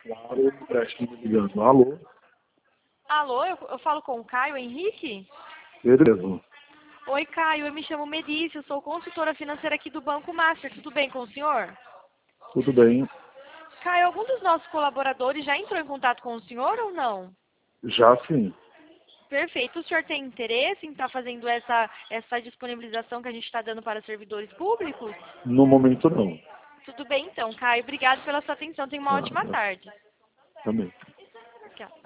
Claro, empréstimo me ligando. Alô? Alô, eu falo com o Caio Henrique? Ele mesmo. Oi, Caio, eu me chamo Melissa, eu sou consultora financeira aqui do Banco Master. Tudo bem com o senhor? Tudo bem? Caio, algum dos nossos colaboradores já entrou em contato com o senhor ou não? Já sim. Perfeito. O senhor tem interesse em estar fazendo essa disponibilização que a gente está dando para servidores públicos? No momento não. Tudo bem então, Caio. Obrigado pela sua atenção. Tenha uma ótima Nada. tarde. Também. Aqui, ó.